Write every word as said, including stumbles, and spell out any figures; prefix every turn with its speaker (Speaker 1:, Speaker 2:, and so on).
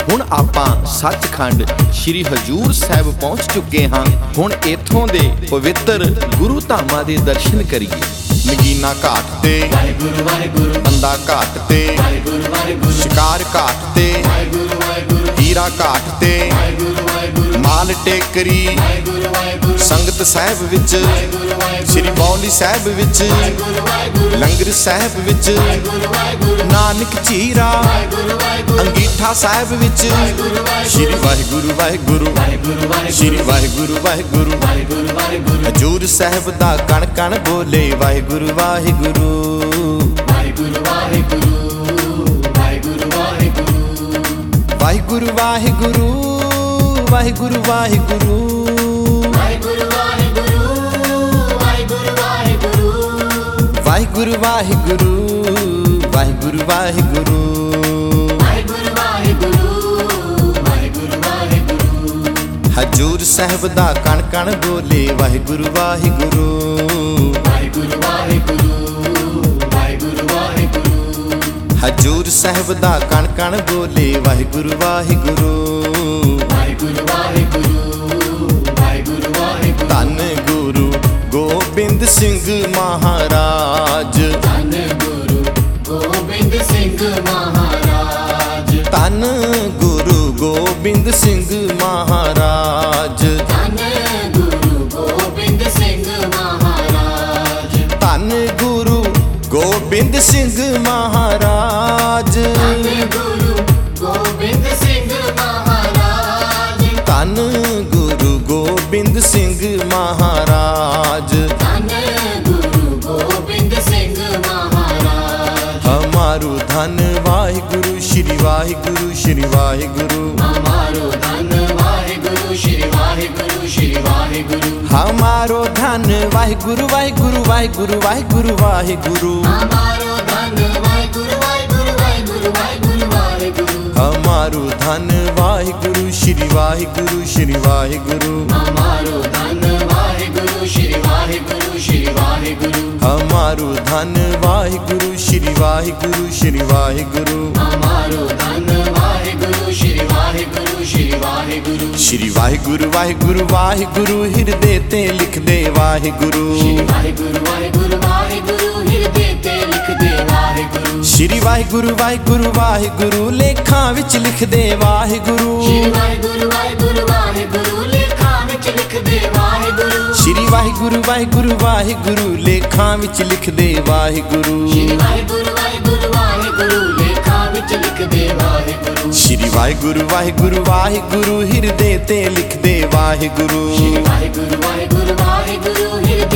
Speaker 1: ਹੁਣ ਆਪਾਂ ਸੱਚਖੰਡ ਸ਼੍ਰੀ ਹਜ਼ੂਰ ਸਾਹਿਬ ਪਹੁੰਚ ਚੁੱਕੇ ਹਾਂ। ਹੁਣ ਇੱਥੋਂ ਦੇ ਪਵਿੱਤਰ ਗੁਰੂ ਧਾਮਾਂ ਦੇ ਦਰਸ਼ਨ ਕਰੀਏ। ਨਗੀਨਾ ਘਾਟ ਤੇ ਵਾਹਿਗੁਰੂ ਵਾਹਿਗੁਰੂ, ਬੰਦਾ ਘਾਟ ਤੇ ਵਾਹਿਗੁਰੂ ਵਾਹਿਗੁਰੂ, ਸ਼ਿਕਾਰ ਘਾਟ ਤੇ ਵਾਹਿਗੁਰੂ ਵਾਹਿਗੁਰੂ, ਹੀਰਾ ਘਾਟ ਤੇ ਵਾਹਿਗੁਰੂ ਵਾਹਿਗੁਰੂ, ਮਾਲ ਟੇਕਰੀ ਵਾਹਿਗੁਰੂ ਵਾਹਿਗੁਰੂ, ਸੰਗਤ ਸਾਹਿਬ ਵਿੱਚ ਵਾਹਿਗੁਰੂ ਵਾਹਿਗੁਰੂ, ਸ੍ਰੀ ਬੌਲੀ ਸਾਹਿਬ ਵਿੱਚ ਵਾਹਿਗੁਰੂ ਵਾਹਿਗੁਰੂ, ਲੰਗਰ ਸਾਹਿਬ ਵਿੱਚ ਵਾਹਿਗੁਰੂ ਵਾਹਿਗੁਰੂ, ਨਾਨਕ ਝੀਰਾ ਵਾਹਿਗੁਰੂ ਵਾਹਿਗੁਰੂ, ਅੰਗੀਠਾ ਸਾਹਿਬ ਵਿੱਚ ਵਾਹਿਗੁਰੂ ਵਾਹਿਗੁਰੂ, ਸ੍ਰੀ ਵਾਹਿਗੁਰੂ ਵਾਹਿਗੁਰੂ ਵਾਹਿਗੁਰੂ ਵਾਹਿਗੁਰੂ, ਸ੍ਰੀ ਵਾਹਿਗੁਰੂ ਵਾਹਿਗੁਰੂ ਵਾਹਿਗੁਰੂ ਵਾਹਿਗੁਰੂ, ਹਜ਼ੂਰ ਸਾਹਿਬ ਦਾ ਕਣ ਕਣ ਬੋਲੇ ਵਾਹਿਗੁਰੂ ਵਾਹਿਗੁਰੂ ਵਾਹਿਗੁਰੂ ਵਾਹਿਗੁਰੂ ਵਾਹਿਗੁਰੂ ਵਾਹਿਗੁਰੂ ਵਾਹਿਗੁਰੂ ਵਾਹਿਗੁਰੂ ਵਾਹਿਗੁਰੂ ਵਾਹਿਗੁਰੂ ਵਾਹਿਗੁਰੂ ਵਾਹਿਗੁਰੂ ਵਾਹਿਗੁਰੂ ਵਾਹਿਗੁਰੂ ਵਾਹਿਗੁਰੂ ਵਾਹਿਗੁਰੂ ਵਾਹਿਗੁਰੂ ਵਾਹਿਗੁਰੂ ਵਾਹਿਗੁਰੂ ਹਜ਼ੂਰ ਸਾਹਿਬ ਦਾ ਕਣ ਕਣ ਬੋਲੇ ਵਾਹਿਗੁਰੂ ਵਾਹਿਗੁਰੂ ਵਾਹਿਗੁਰੂ ਵਾਹਿਗੁਰੂ ਵਾਹਿਗੁਰੂ ਵਾਹਿਗੁਰੂ ਹਜ਼ੂਰ ਸਾਹਿਬ ਦਾ ਕਣ ਕਣ ਬੋਲੇ ਵਾਹਿਗੁਰੂ ਵਾਹਿਗੁਰੂ ਵਾਹਿਗੁਰੂ ਵਾਹਿਗੁਰੂ ਵਾਹਿਗੁਰੂ ਵਾਹਿਗੁਰੂ ਧੰਨ ਗੁਰੂ ਗੋਬਿੰਦ ਸਿੰਘ ਮਹਾਰਾਜ, ਧੰਨ ਗੁਰੂ ਗੋਬਿੰਦ ਸਿੰਘ ਮਹਾਰਾਜ, ਧੰਨ ਗੁਰੂ ਗੋਬਿੰਦ ਸਿੰਘ ਮਹਾਰਾਜ, ਧੰਨ ਗੁਰੂ ਗੋਬਿੰਦ ਸਿੰਘ ਮਹਾਰਾਜ, ਧੰਨ ਗੁਰੂ ਗੋਬਿੰਦ ਸਿੰਘ ਮਹਾਰਾਜ, ਧੰਨ ਗੁਰੂ ਗੋਬਿੰਦ ਸਿੰਘ ਮਹਾਰਾਜ, ਧੰਨ ਗੁਰੂ ਗੋਬਿੰਦ ਸਿੰਘ ਮਹਾਰਾਜ, ਧੰਨ ਗੁਰੂ ਗੋਬਿੰਦ ਸਿੰਘ ਮਹਾਰਾਜ। ਹਮਾਰੂ ਧੰਨ ਵਾਹਿਗੁਰੂ ਸ਼੍ਰੀ ਵਾਹਿਗੁਰੂ ਸ਼੍ਰੀ ਵਾਹਿਗੁਰੂ, ਹਮਾਰੋ ਧੰਨ ਵਾਹਿਗੁਰੂ ਸ਼੍ਰੀ ਵਾਹਿਗੁਰੂ ਸ਼੍ਰੀ ਵਾਹਿਗੁਰੂ, ਹਮਾਰੋ ਧੰਨ ਵਾਹਿਗੁਰੂ ਵਾਹਿਗੁਰੂ ਵਾਹਿਗੁਰੂ ਵਾਹਿਗੁਰੂ ਵਾਹਿਗੁਰੂ, ਹਮਾਰੋ ਧੰਨ ਵਾਹਿਗੁਰੂ ਵਾਹਿਗੁਰੂ ਵਾਹਿਗੁਰੂ ਵਾਹਿਗੁਰੂ ਵਾਹਿਗੁਰੂ, ਹਮਾਰੋ ਧੰਨ ਵਾਹਿਗੁਰੂ ਸ਼੍ਰੀ ਵਾਹਿਗੁਰੂ ਸ਼੍ਰੀ ਵਾਹਿਗੁਰੂ, ਹਮਾਰੋ ਧੰਨ ਵਾਹਿਗੁਰੂ ਸ਼੍ਰੀ ਵਾਹਿਗੁਰੂ ਸ਼੍ਰੀ ਵਾਹਿਗੁਰੂ, ਹਮਾਰੋ ਧੰਨ ਵਾਹਿਗੁਰੂ ਸ਼੍ਰੀ ਵਾਹਿਗੁਰੂ ਸ਼੍ਰੀ ਵਾਹਿਗੁਰੂ, ਹਮਾਰੋ ਧੰਨ ਵਾਹਿਗੁਰੂ ਸ਼੍ਰੀ ਵਾਹਿਗੁਰੂ ਸ਼੍ਰੀ ਵਾਹਿਗੁਰੂ, ਸ਼੍ਰੀ ਵਾਹਿਗੁਰੂ ਵਾਹਿਗੁਰੂ ਵਾਹਿਗੁਰੂ ਹਿਰਦੇ ਤੇ ਲਿਖਦੇ ਵਾਹਿਗੁਰੂ, ਸ਼੍ਰੀ ਵਾਹਿਗੁਰੂ ਵਾਹਿਗੁਰੂ ਵਾਹਿਗੁਰੂ ਹਿਰਦੇ ਤੇ ਲਿਖਦੇ ਵਾਹਿਗੁਰੂ, ਸ਼੍ਰੀ ਵਾਹਿਗੁਰੂ ਵਾਹਿਗੁਰੂ ਵਾਹਿਗੁਰੂ ਲੇਖਾਂ ਵਿੱਚ ਲਿਖਦੇ ਵਾਹਿਗੁਰੂ, ਸ਼੍ਰੀ ਵਾਹਿਗੁਰੂ ਵਾਹਿਗੁਰੂ ਵਾਹਿਗੁਰੂ ਲੇਖਾਂ ਵਿੱਚ ਲਿਖਦੇ ਵਾਹਿਗੁਰੂ, ਸ਼੍ਰੀ ਵਾਹਿਗੁਰੂ ਵਾਹਿਗੁਰੂ ਵਾਹਿਗੁਰੂ ਲੇਖਾਂ ਵਿੱਚ ਲਿਖਦੇ ਵਾਹਿਗੁਰੂ, ਸ਼੍ਰੀ ਵਾਹਿਗੁਰੂ ਵਾਹਿਗੁਰੂ ਵਾਹਿਗੁਰੂ ਲੇਖਾਂ ਵਿੱਚ ਲਿਖਦੇ ਵਾਹਿਗੁਰੂ, ਸ਼੍ਰੀ ਵਾਹਿਗੁਰੂ ਵਾਹਿਗੁਰੂ ਵਾਹਿਗੁਰੂ ਹਿਰਦੇ ਤੇ ਲਿਖਦੇ ਵਾਹਿਗੁਰੂ, ਸ਼੍ਰੀ ਵਾਹਿਗੁਰੂ ਵਾਹਿਗੁਰੂ ਵਾਹਿਗੁਰੂ ਹਿਰਦੇ